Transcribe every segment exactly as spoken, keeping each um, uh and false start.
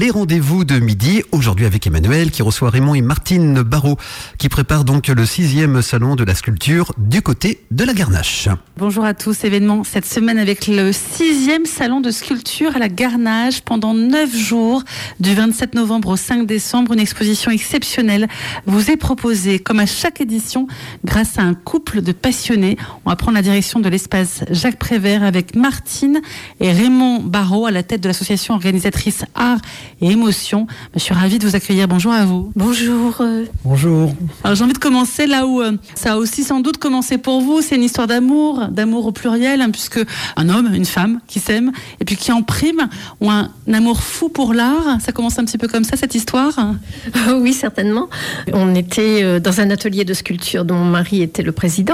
les rendez-vous de midi. Aujourd'hui avec Emmanuel qui reçoit Raymond et Martine Barrault qui préparent donc le sixième salon de la sculpture du côté de la Garnache. Bonjour à tous, événement cette semaine avec le sixième salon de sculpture à la Garnache pendant neuf jours du vingt-sept novembre au cinq décembre. Une exposition exceptionnelle vous est proposée comme à chaque édition grâce à un couple de passionnés. On va prendre la direction de l'espace Jacques Prévert avec Martine et Raymond Barrault à la tête de l'association organisatrice Art et Émotion. Je suis ravie de vous accueillir. Bonjour à vous. Bonjour. Bonjour. Alors j'ai envie de commencer là où euh, ça a aussi sans doute commencé pour vous. C'est une histoire d'amour, d'amour au pluriel, hein, puisque un homme, une femme qui s'aiment et puis qui en prime ont un, un amour fou pour l'art. Ça commence un petit peu comme ça cette histoire. Oui, certainement. On était dans un atelier de sculpture dont mon mari était le président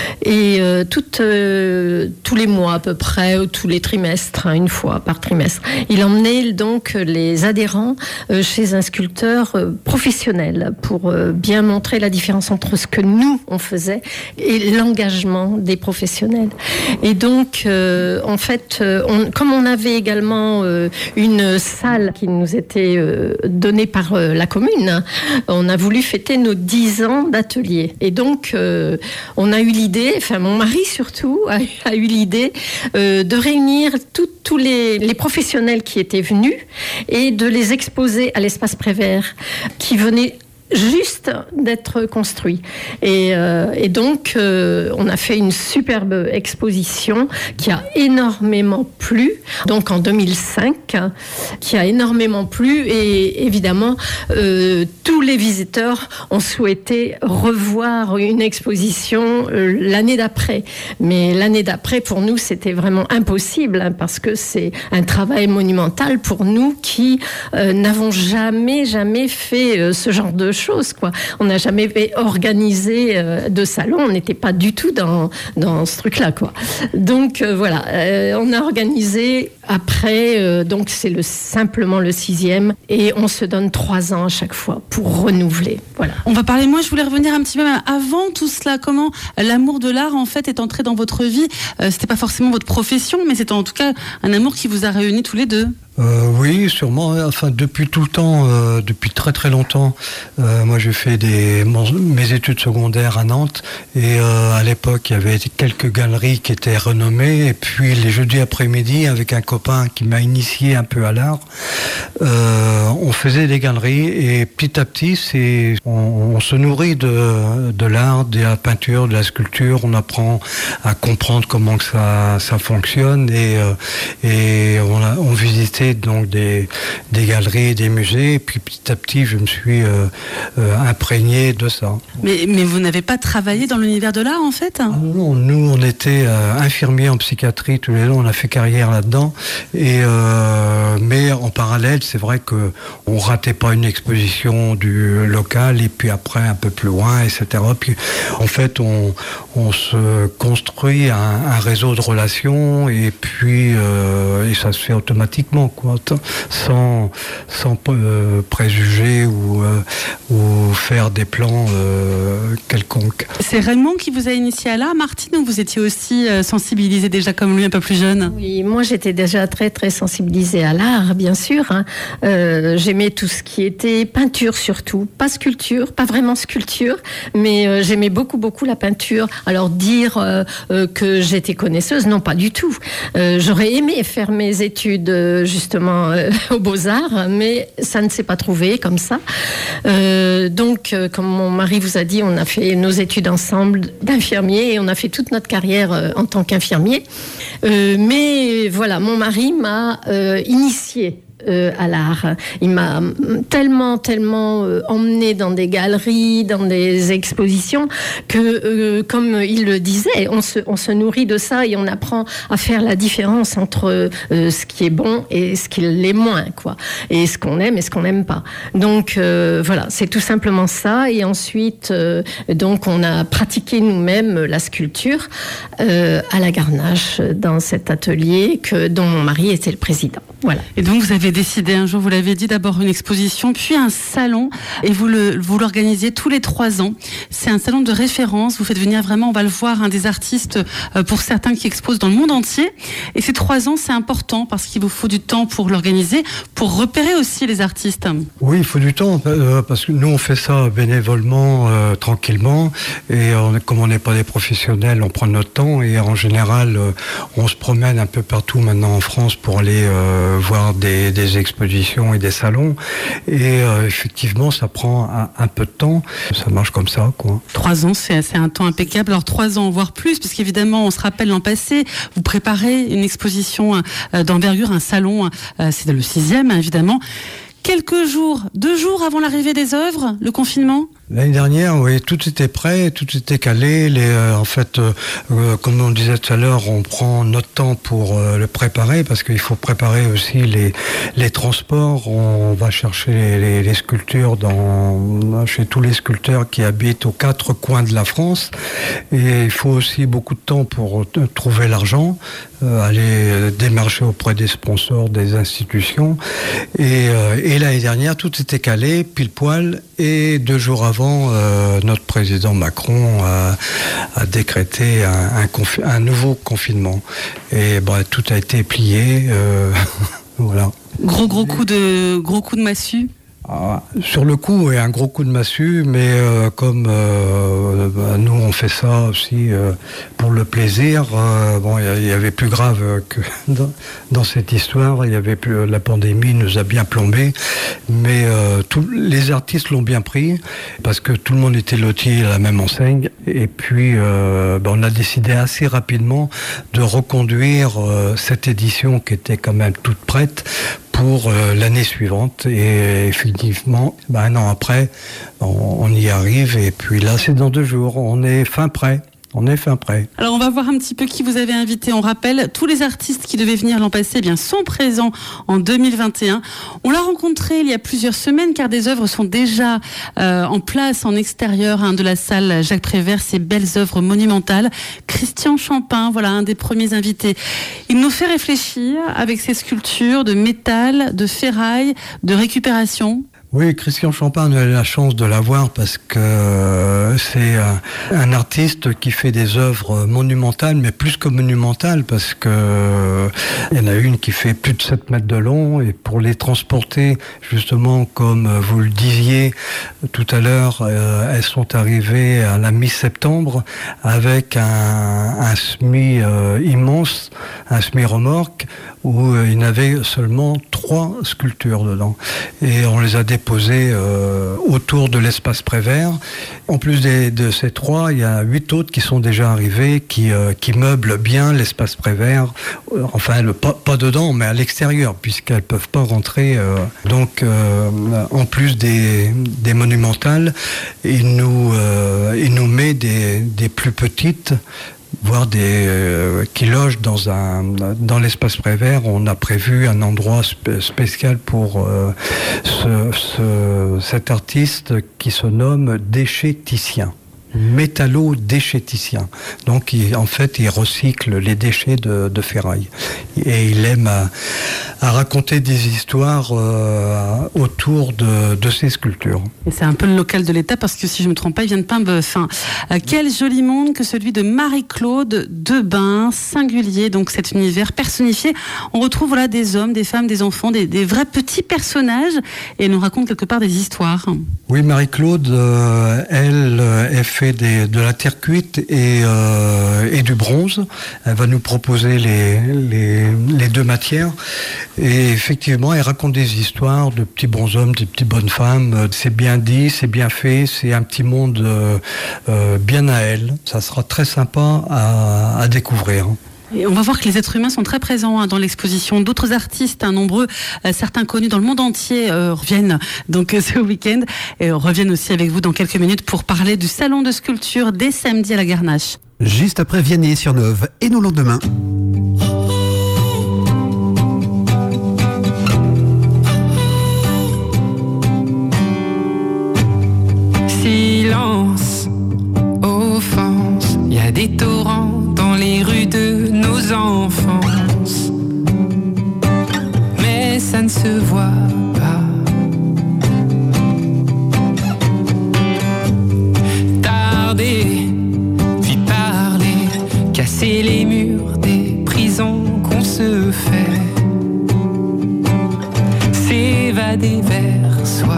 et euh, toutes, euh, tous les mois à peu près, ou tous les trimestres, hein, une fois par trimestre, il emmenait donc les adhérents euh, chez un sculpteur euh, professionnel pour euh, bien montrer la différence entre ce que nous on faisait et l'engagement des professionnels. Et donc, euh, en fait, euh, on, comme on avait également euh, une salle qui nous était euh, donnée par euh, la commune, hein, on a voulu fêter nos dix ans d'atelier. Et donc, euh, on a eu l'idée, enfin mon mari surtout, a, a eu l'idée euh, de réunir tous les, les professionnels qui étaient venus et de les exposer à l'espace Prévert qui venait juste d'être construit. Et, euh, et donc, euh, on a fait une superbe exposition qui a énormément plu, donc en deux mille cinq, qui a énormément plu et évidemment, euh, tous les visiteurs ont souhaité revoir une exposition euh, l'année d'après. Mais l'année d'après, pour nous, c'était vraiment impossible hein, parce que c'est un travail monumental pour nous qui euh, n'avons jamais, jamais fait euh, ce genre de choses. Chose, quoi. On n'a jamais organisé euh, de salon, on n'était pas du tout dans, dans ce truc-là, quoi. Donc euh, voilà, euh, on a organisé après, euh, donc c'est le, simplement le sixième, et on se donne trois ans à chaque fois pour renouveler. Voilà. On va parler, moi je voulais revenir un petit peu avant tout cela, comment l'amour de l'art en fait est entré dans votre vie. Euh, c'était pas forcément votre profession, mais c'était en tout cas un amour qui vous a réunis tous les deux. Euh, oui, sûrement. Enfin, depuis tout le temps, euh, depuis très très longtemps. Euh, moi, j'ai fait des mon, mes études secondaires à Nantes et euh, à l'époque, il y avait quelques galeries qui étaient renommées. Et puis les jeudis après-midi, avec un copain qui m'a initié un peu à l'art, euh, on faisait des galeries et petit à petit, c'est on, on se nourrit de de l'art, de la peinture, de la sculpture. On apprend à comprendre comment que ça ça fonctionne et euh, et on a on visitait donc des, des galeries, des musées, et puis petit à petit je me suis euh, euh, imprégné de ça. Mais, mais vous n'avez pas travaillé dans l'univers de l'art en fait ? Ah non, nous on était euh, infirmiers en psychiatrie tous les deux, on a fait carrière là-dedans, et, euh, mais en parallèle c'est vrai qu'on ne ratait pas une exposition du local, et puis après un peu plus loin, et cetera. Puis en fait on, on se construit un, un réseau de relations, et puis euh, et ça se fait automatiquement. Quoi, sans, sans euh, préjugés ou, euh, ou faire des plans euh, quelconques. C'est Raymond qui vous a initié à l'art, Martine, ou vous étiez aussi euh, sensibilisée déjà comme lui, un peu plus jeune ? Oui, moi j'étais déjà très très sensibilisée à l'art, bien sûr. Hein. Euh, j'aimais tout ce qui était peinture surtout, pas sculpture, pas vraiment sculpture, mais euh, j'aimais beaucoup beaucoup la peinture. Alors dire euh, euh, que j'étais connaisseuse, non pas du tout. Euh, j'aurais aimé faire mes études euh, justement euh, aux Beaux-Arts, mais ça ne s'est pas trouvé comme ça. Euh, donc, euh, comme mon mari vous a dit, on a fait nos études ensemble d'infirmier et on a fait toute notre carrière euh, en tant qu'infirmier. Euh, mais voilà, mon mari m'a euh, initiée Euh, à l'art. Il m'a tellement, tellement euh, emmené dans des galeries, dans des expositions, que, euh, comme il le disait, on se, on se nourrit de ça et on apprend à faire la différence entre euh, ce qui est bon et ce qui l'est moins, quoi. Et ce qu'on aime et ce qu'on n'aime pas. Donc, euh, voilà, c'est tout simplement ça. Et ensuite, euh, donc, on a pratiqué nous-mêmes la sculpture euh, à la Garnache, dans cet atelier que, dont mon mari était le président. Voilà. Et donc, vous avez décidé un jour, vous l'avez dit, d'abord une exposition, puis un salon, et vous le, vous l'organisez tous les trois ans. C'est un salon de référence, vous faites venir vraiment, on va le voir, un des artistes, euh, pour certains qui exposent dans le monde entier. Et ces trois ans, c'est important parce qu'il vous faut du temps pour l'organiser, pour repérer aussi les artistes. Oui, il faut du temps, euh, parce que nous, on fait ça bénévolement, euh, tranquillement, et on, comme on n'est pas des professionnels, on prend notre temps, et en général, euh, on se promène un peu partout maintenant en France pour aller euh, voir des, des expositions et des salons, et euh, effectivement, ça prend un, un peu de temps, ça marche comme ça, quoi. Trois ans, c'est, c'est un temps impeccable. Alors trois ans, voire plus, parce qu'évidemment, on se rappelle l'an passé, vous préparez une exposition euh, d'envergure, un salon, euh, c'est le sixième, évidemment. Quelques jours, deux jours avant l'arrivée des œuvres, le confinement ? L'année dernière, oui, tout était prêt, tout était calé. Les, euh, en fait, euh, euh, comme on disait tout à l'heure, on prend notre temps pour euh, le préparer, parce qu'il faut préparer aussi les, les transports. On va chercher les, les, les sculptures dans, chez tous les sculpteurs qui habitent aux quatre coins de la France. Et il faut aussi beaucoup de temps pour euh, trouver l'argent, euh, aller démarcher auprès des sponsors, des institutions. Et, euh, et l'année dernière, tout était calé, pile poil, et deux jours avant, Euh, notre président Macron a, a décrété un, un, confi- un nouveau confinement. Et bah, tout a été plié. Euh, voilà. Gros gros coup de gros coup de massue. Ah, sur le coup, oui, un gros coup de massue, mais euh, comme euh, bah, nous on fait ça aussi euh, pour le plaisir, euh, bon, il y, y avait plus grave que dans, dans cette histoire. Il y avait plus, la pandémie nous a bien plombé, mais euh, tous les artistes l'ont bien pris parce que tout le monde était loti à la même enseigne. Et puis, euh, bah, on a décidé assez rapidement de reconduire euh, cette édition qui était quand même toute prête pour euh, l'année suivante, et effectivement, ben, un an après, on, on y arrive, et puis là, c'est dans deux jours, on est fin prêt. On est fin prêt. Alors on va voir un petit peu qui vous avez invité. On rappelle, tous les artistes qui devaient venir l'an passé eh bien, sont présents en deux mille vingt et un. On l'a rencontré il y a plusieurs semaines car des œuvres sont déjà euh, en place en extérieur hein, de la salle Jacques Prévert, ces belles œuvres monumentales. Christian Champin, voilà un des premiers invités. Il nous fait réfléchir avec ses sculptures de métal, de ferraille, de récupération. Oui, Christian Champin, on a la chance de l'avoir parce que c'est un, un artiste qui fait des œuvres monumentales, mais plus que monumentales, parce que il y en a une qui fait plus de sept mètres de long, et pour les transporter, justement, comme vous le disiez tout à l'heure, euh, elles sont arrivées à la mi-septembre avec un, un semi euh, immense, un semi-remorque, où euh, il y avait seulement trois sculptures dedans. Et on les a déposées euh, autour de l'espace Prévert. En plus des, de ces trois, il y a huit autres qui sont déjà arrivés, qui, euh, qui meublent bien l'espace Prévert. Euh, enfin, le, pas, pas dedans, mais à l'extérieur, puisqu'elles ne peuvent pas rentrer. Euh, donc, euh, en plus des, des monumentales, il nous, euh, il nous met des, des plus petites, voire des euh, qui logent dans un dans l'espace Prévert. On a prévu un endroit spé- spécial pour euh, ce, ce, cet artiste qui se nomme déchetticien. Métallo-déchetticien. Donc, il, en fait, il recycle les déchets de, de ferraille. Et il aime à, à raconter des histoires euh, autour de, de ses sculptures. Et c'est un peu le local de l'État, parce que si je ne me trompe pas, il vient de Paimboeuf. Hein. Euh, quel joli monde que celui de Marie-Claude Debain, singulier, donc cet univers personnifié. On retrouve voilà, des hommes, des femmes, des enfants, des, des vrais petits personnages, et elle nous raconte quelque part des histoires. Oui, Marie-Claude, euh, elle, elle fait Des, de la terre cuite et, euh, et du bronze. Elle va nous proposer les, les, les deux matières. Et effectivement, elle raconte des histoires de petits bonshommes, de petites bonnes femmes. C'est bien dit, c'est bien fait, c'est un petit monde euh, euh, bien à elle. Ça sera très sympa à, à découvrir. Et on va voir que les êtres humains sont très présents hein, dans l'exposition. D'autres artistes, hein, nombreux, euh, certains connus dans le monde entier, euh, reviennent donc euh, ce week-end et euh, reviennent aussi avec vous dans quelques minutes pour parler du salon de sculpture dès samedi à la Garnache. Juste après Vianney sur Nove et nos lendemains. Silence, offense, il y a des torrents dans les rues de nos enfances. Mais ça ne se te vois pas. Tarder, puis parler, casser les murs des prisons qu'on se fait, s'évader vers soi,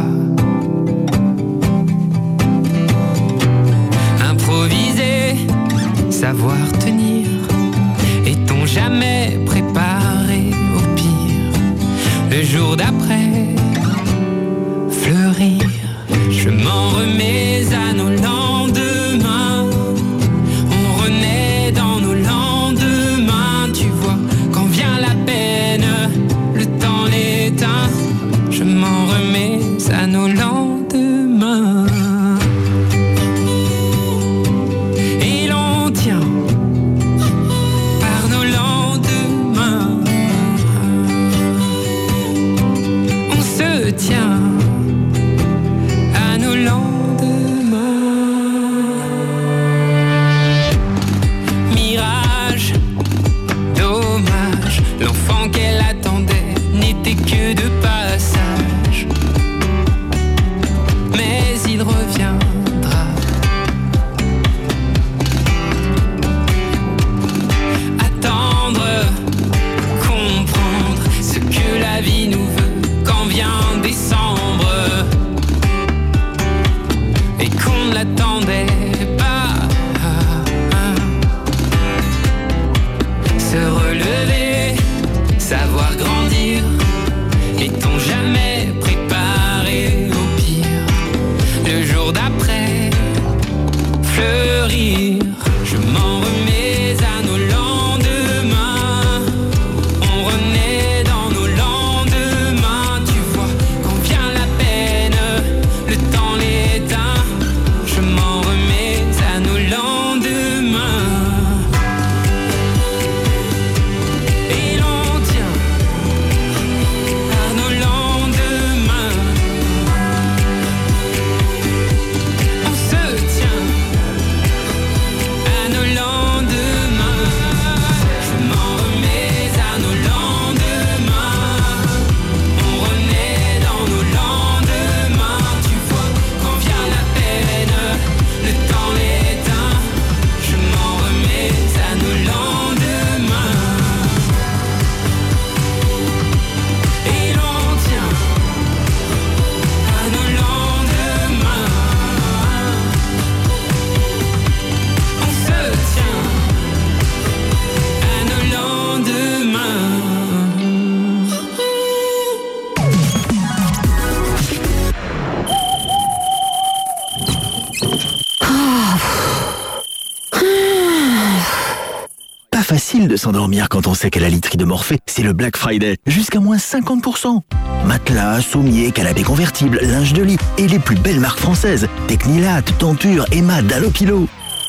improviser, savoir tenir. Est-on jamais préparé au pire? Le jour d'après, fleurir. Je m'en remets à nos lendemains. On renaît dans nos lendemains. Tu vois, quand vient la peine, le temps l'éteint. Je m'en remets à nos lendemains. Et l'on tient par nos lendemains. On se tient à nos lendemains. Mirage, dommage, l'enfant qu'elle attendait n'était que de passage. Mais il reviendra. Attendre, comprendre ce que la vie nous veut quand vient décembre et qu'on ne l'attendait pas. Se relever, savoir grandir. Est-on jamais préparé au pire? Le jour d'après, fleurir. Je m'en remets à nos lendemains. On renaît dans nos lendemains. Tu vois, quand vient la peine, le temps l'éteint. Je m'en remets à nos lendemains. Et l'on tient par nos lendemains. On se tient à nos lendemains. Je m'en remets à nos lendemains. On renaît dans nos lendemains. Tu vois, quand vient la peine, le temps l'éteint. Je m'en remets à nos lendemains. Et l'on tient à nos lendemains. On se tient à nos lendemains. Pas facile de s'endormir quand on sait qu'à la literie de Morphée, c'est le Black Friday. Jusqu'à moins cinquante pour cent. Matelas, sommiers, canapés convertibles, linge de lit et les plus belles marques françaises. Technilat, Tempur, Emma, Dalopilo.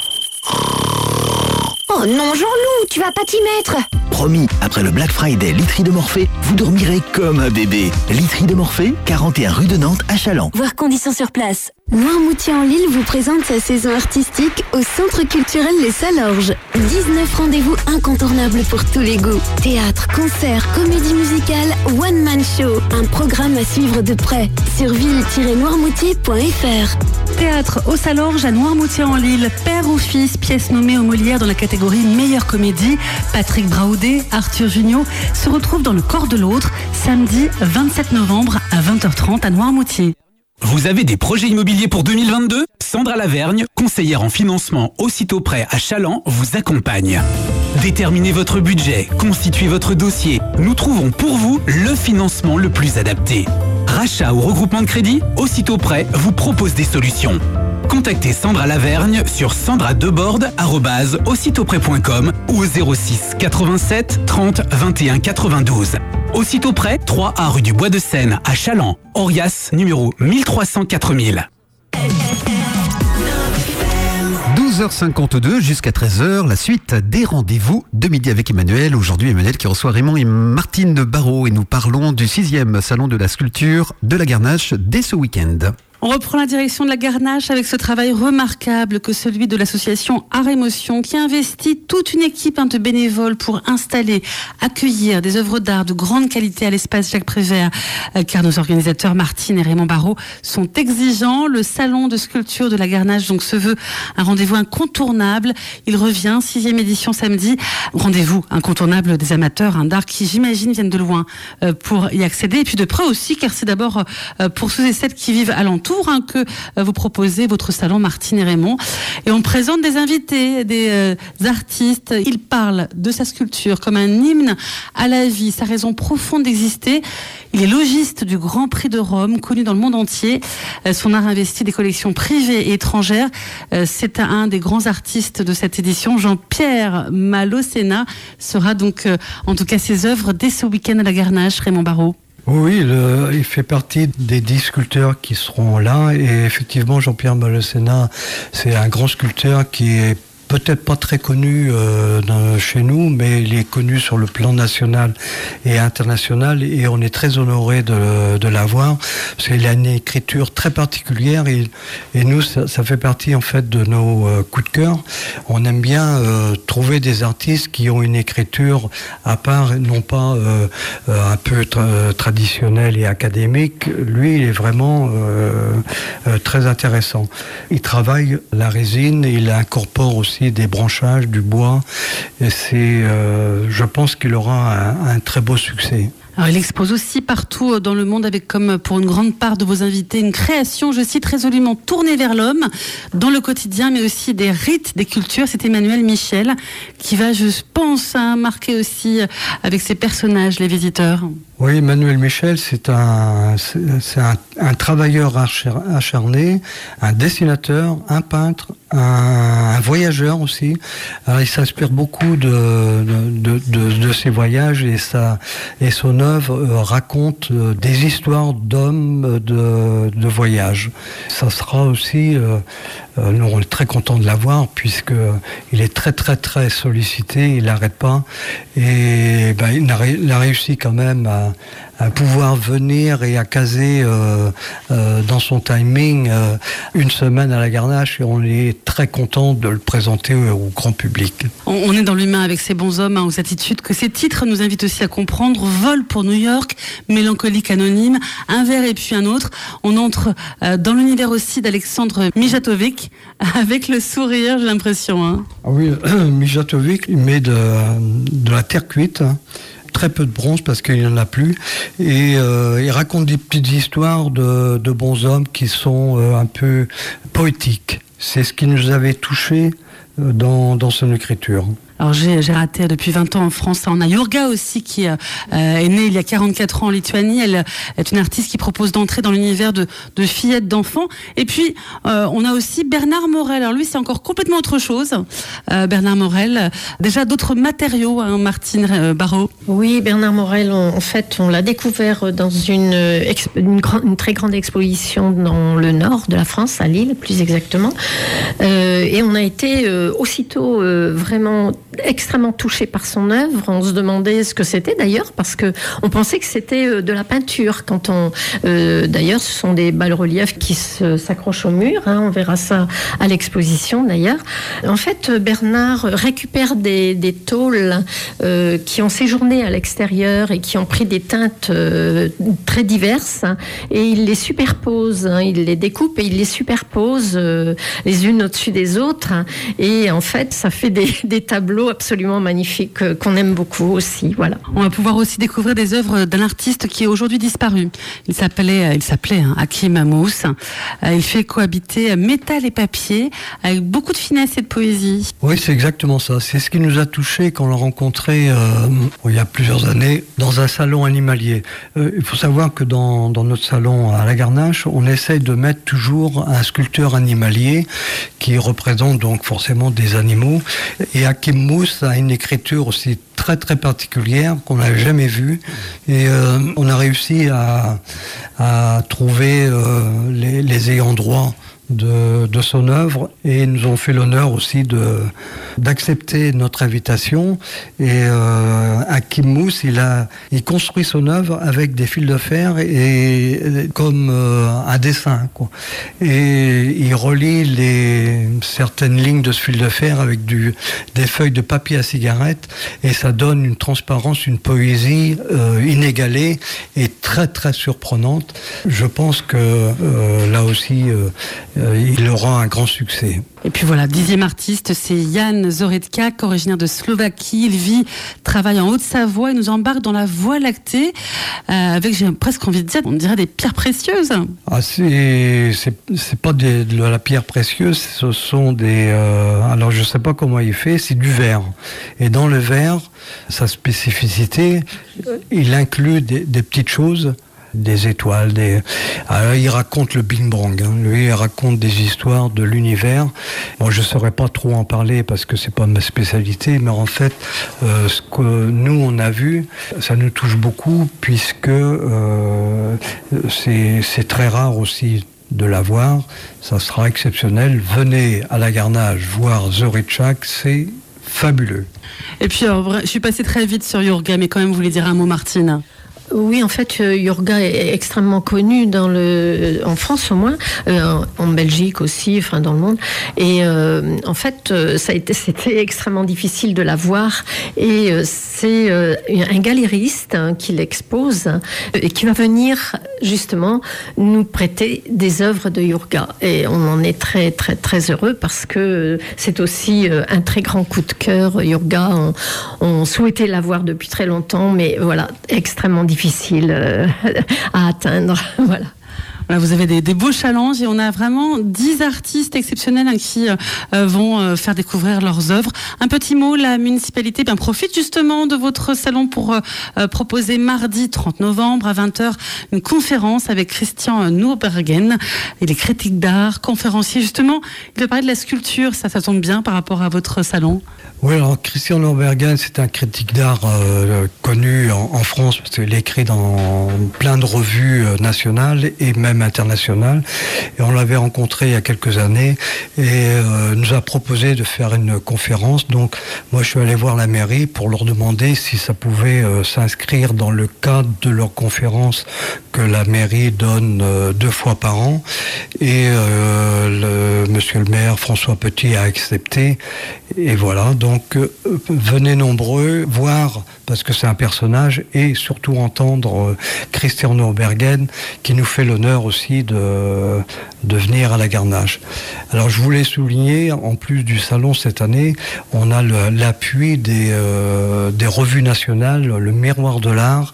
Oh non, Jean-Loup, tu vas pas t'y mettre. Promis, après le Black Friday literie de Morphée, vous dormirez comme un bébé. Literie de Morphée, quarante et un rue de Nantes à Châlons. Voir conditions sur place. Noirmoutier-en-l'Île vous présente sa saison artistique au Centre culturel Les Salorges. dix-neuf rendez-vous incontournables pour tous les goûts. Théâtre, concerts, comédie musicale, one-man show. Un programme à suivre de près sur ville tiret noirmoutier point f r. Théâtre au Salorges à Noirmoutier-en-l'Île, père ou fils, pièce nommée au Molière dans la catégorie meilleure comédie. Patrick Braoudet, Arthur Jugnot se retrouvent dans le corps de l'autre, samedi vingt-sept novembre à vingt heures trente à Noirmoutier. Vous avez des projets immobiliers pour deux mille vingt-deux? Sandra Lavergne, conseillère en financement aussitôt prêt à Châlons, vous accompagne. Déterminez votre budget, constituez votre dossier. Nous trouvons pour vous le financement le plus adapté. Rachat ou regroupement de crédit, aussitôt prêt vous propose des solutions. Contactez Sandra Lavergne sur sandra deborde arobase aussitôtprêt point com ou au zéro six quatre-vingt-sept trente vingt et un quatre-vingt-douze. Aussitôt prêt, trois A rue du Bois de Seine à Châlons. Orias numéro mille trois cent quatre mille. douze heures cinquante-deux jusqu'à treize heures, la suite des rendez-vous de midi avec Emmanuel. Aujourd'hui, Emmanuel qui reçoit Raymond et Martine Barrault et nous parlons du sixième salon de la sculpture de la Garnache dès ce week-end. On reprend la direction de la Garnache avec ce travail remarquable que celui de l'association Art Émotion qui investit toute une équipe de bénévoles pour installer, accueillir des œuvres d'art de grande qualité à l'espace Jacques Prévert. Car nos organisateurs Martine et Raymond Barraud sont exigeants. Le salon de sculpture de la Garnache donc se veut un rendez-vous incontournable. Il revient, sixième édition samedi. Rendez-vous incontournable des amateurs d'art qui, j'imagine, viennent de loin pour y accéder. Et puis de près aussi, car c'est d'abord pour ceux et celles qui vivent alentour hein, que vous proposez votre salon Martine et Raymond. Et on présente des invités, des euh, artistes. Ils parlent de sa sculpture comme un hymne à la vie, sa raison profonde d'exister. Il est logiste du Grand Prix de Rome, connu dans le monde entier. Son art investit des collections privées et étrangères. C'est un des grands artistes de cette édition. Jean-Pierre Malocena sera donc, en tout cas, ses œuvres dès ce week-end à la Garnache. Raymond Barraud. Oui, le, il fait partie des dix sculpteurs qui seront là. Et effectivement, Jean-Pierre Malocena, c'est un grand sculpteur qui est peut-être pas très connu euh, dans, chez nous, mais il est connu sur le plan national et international, et on est très honoré de, de l'avoir, parce qu'il a une écriture très particulière, et, et nous, ça, ça fait partie en fait de nos euh, coups de cœur. On aime bien euh, trouver des artistes qui ont une écriture à part, non pas euh, euh, un peu tra- traditionnelle et académique. Lui, il est vraiment euh, euh, très intéressant. Il travaille la résine, et il incorpore aussi des branchages, du bois, et c'est, euh, je pense qu'il aura un, un très beau succès. Alors, il expose aussi partout dans le monde avec, comme pour une grande part de vos invités, une création, je cite, résolument tournée vers l'homme, dans le quotidien, mais aussi des rites, des cultures. C'est Emmanuel Michel qui va, je pense, hein, marquer aussi avec ses personnages les visiteurs. Oui, Emmanuel Michel, c'est un, c'est, c'est un, un travailleur acharné, un dessinateur, un peintre, un, un voyageur aussi. Alors, il s'inspire beaucoup de, de, de, de ses voyages, et, sa, et son œuvre raconte des histoires d'hommes de, de voyage. Ça sera aussi, euh, nous on est très contents de l'avoir, puisque il est très très très sollicité, il n'arrête pas, et ben, il, a, il a réussi quand même à à pouvoir venir et à caser euh, euh, dans son timing euh, une semaine à la Garnache, et on est très content de le présenter au, au grand public. On, on est dans l'humain avec ces bons hommes, hein, aux attitudes que ces titres nous invitent aussi à comprendre. Vol pour New York, mélancolique anonyme, un verre et puis un autre. On entre euh, dans l'univers aussi d'Alexandre Mijatovic avec le sourire, j'ai l'impression. Hein. Ah oui, euh, Mijatovic, il met de, de la terre cuite, hein. Très peu de bronze parce qu'il n'y en a plus, et euh, il raconte des petites histoires de, de bons hommes qui sont euh, un peu poétiques. C'est ce qui nous avait touchés euh, dans, dans son écriture. Alors j'ai, j'ai raté depuis vingt ans en France. On a Jurga aussi qui euh, est née il y a quarante-quatre ans en Lituanie. Elle est une artiste qui propose d'entrer dans l'univers de, de fillettes, d'enfants. Et puis euh, on a aussi Bernard Morel. Alors lui c'est encore complètement autre chose. Euh, Bernard Morel, déjà d'autres matériaux, hein, Martine euh, Barraud. Oui, Bernard Morel, on, en fait on l'a découvert dans une, une, grand, une très grande exposition dans le nord de la France, à Lille plus exactement. Euh, et on a été euh, aussitôt euh, vraiment extrêmement touché par son œuvre. On se demandait ce que c'était d'ailleurs, parce que on pensait que c'était de la peinture. Quand on, euh, d'ailleurs, ce sont des bas-reliefs qui se, s'accrochent au mur. Hein, on verra ça à l'exposition d'ailleurs. En fait, Bernard récupère des, des tôles euh, qui ont séjourné à l'extérieur et qui ont pris des teintes euh, très diverses, hein, et il les superpose. Hein, il les découpe et il les superpose euh, les unes au-dessus des autres. Hein, et en fait, ça fait des, des tableaux absolument magnifique, euh, qu'on aime beaucoup aussi, voilà. On va pouvoir aussi découvrir des œuvres d'un artiste qui est aujourd'hui disparu. Il s'appelait, il s'appelait hein, Hakim Mousse. Euh, il fait cohabiter métal et papier avec beaucoup de finesse et de poésie. Oui, c'est exactement ça. C'est ce qui nous a touchés quand on l'a rencontré euh, il y a plusieurs années dans un salon animalier. Euh, il faut savoir que dans, dans notre salon à la Garnache, on essaye de mettre toujours un sculpteur animalier qui représente donc forcément des animaux. Et Hakim Mousse a une écriture aussi très très particulière qu'on n'avait jamais vue, et euh, on a réussi à, à trouver euh, les, les ayants droit de, de son œuvre et nous ont fait l'honneur aussi de, d'accepter notre invitation. Et euh, Hakim Mousse, il, a, il construit son œuvre avec des fils de fer et, et comme euh, un dessin, quoi. Et il relie les, certaines lignes de ce fil de fer avec du, des feuilles de papier à cigarette et ça donne une transparence, une poésie euh, inégalée et très très surprenante. Je pense que euh, là aussi euh, euh, il aura un grand succès. Et puis voilà, dixième artiste, c'est Jan Zoretkak, originaire de Slovaquie. Il vit, travaille en Haute-Savoie et nous embarque dans la Voie lactée euh, avec, j'ai presque envie de dire, on dirait des pierres précieuses. Ah, c'est, c'est, c'est pas des, de la pierre précieuse, ce sont des... Euh, alors je sais pas comment il fait, c'est du verre. Et dans le verre, sa spécificité, il inclut des, des petites choses, des étoiles, des... Alors, il raconte le Big Bang, hein. Lui, il raconte des histoires de l'univers. Bon, je ne saurais pas trop en parler parce que c'est pas ma spécialité, mais en fait, euh, ce que nous, on a vu, ça nous touche beaucoup puisque euh, c'est, c'est très rare aussi de la voir. Ça sera exceptionnel. Venez à la Garnage voir Zoretkak, c'est fabuleux. Et puis, alors, je suis passée très vite sur Jurga, mais quand même, vous voulez dire un mot, Martine ? Oui, en fait, Jurga est extrêmement connu dans le, en France au moins, euh, en Belgique aussi, enfin dans le monde. Et euh, en fait, ça a été, c'était extrêmement difficile de la voir. Et euh, c'est euh, un galériste hein, qui l'expose hein, et qui va venir justement nous prêter des œuvres de Jurga. Et on en est très très très heureux parce que c'est aussi un très grand coup de cœur. Jurga, on, on souhaitait l'avoir depuis très longtemps, mais voilà, extrêmement difficile. difficile euh, à atteindre. Voilà. Voilà, vous avez des, des beaux challenges et on a vraiment dix artistes exceptionnels hein, qui euh, vont euh, faire découvrir leurs œuvres. Un petit mot, la municipalité ben, profite justement de votre salon pour euh, proposer mardi trente novembre à vingt heures une conférence avec Christian Nurbergen. Il est critique d'art, conférencier justement. Il va parler de la sculpture, ça, ça tombe bien par rapport à votre salon. Oui, alors Christian Nurbergen, c'est un critique d'art euh, connu en, en France parce qu'il écrit dans plein de revues euh, nationales et même internationales. Et on l'avait rencontré il y a quelques années et euh, nous a proposé de faire une conférence. Donc moi, je suis allé voir la mairie pour leur demander si ça pouvait euh, s'inscrire dans le cadre de leur conférence que la mairie donne euh, deux fois par an. Et euh, le, monsieur le maire François Petit a accepté. Et voilà, donc euh, venez nombreux voir, parce que c'est un personnage, et surtout entendre euh, Christian Nurbergen, qui nous fait l'honneur aussi de, de venir à la Garnage. Alors je voulais souligner, en plus du salon cette année, on a le, l'appui des, euh, des revues nationales, le Miroir de l'Art,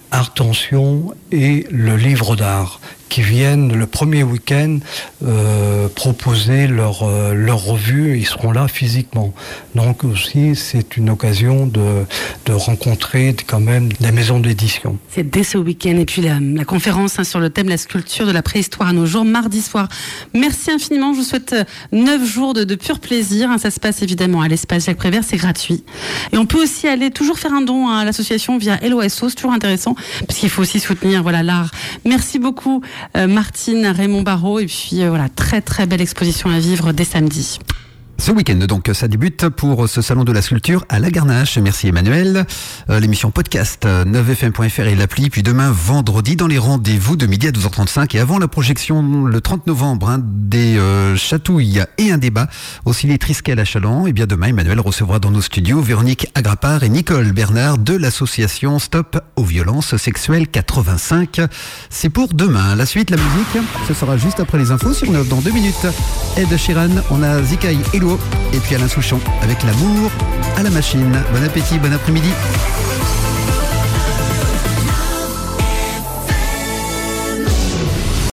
Artention et le Livre d'Art, qui viennent le premier week-end euh, proposer leur, euh, leur revue. Ils seront là physiquement. Donc aussi, c'est une occasion de, de rencontrer quand même des maisons d'édition. C'est dès ce week-end. Et puis la, la conférence hein, sur le thème la sculpture de la préhistoire à nos jours, mardi soir. Merci infiniment. Je vous souhaite neuf jours de, de pur plaisir. Hein. Ça se passe évidemment à l'espace Jacques Prévert. C'est gratuit. Et on peut aussi aller toujours faire un don hein, à l'association via L O S O. C'est toujours intéressant parce qu'il faut aussi soutenir voilà, l'art. Merci beaucoup. Euh, Martine, Raymond Barraud, et puis euh, voilà, très très belle exposition à vivre dès samedi. Ce week-end, donc, ça débute pour ce salon de la sculpture à la Garnache. Merci Emmanuel. Euh, l'émission podcast euh, neuf f m point f r et l'appli. Puis demain, vendredi, dans les rendez-vous de midi à douze heures trente-cinq. Et avant la projection, le trente novembre, hein, des euh, chatouilles et un débat. Aussi les Triskel à Chaland. Et bien demain, Emmanuel recevra dans nos studios Véronique Agrapard et Nicole Bernard de l'association Stop aux violences sexuelles quatre-vingt-cinq. C'est pour demain. La suite, la musique, ce sera juste après les infos sur neuf dans deux minutes. Ed Sheeran, on a Zikaï et et puis Alain Souchon avec l'amour à la machine. Bon appétit, bon après-midi.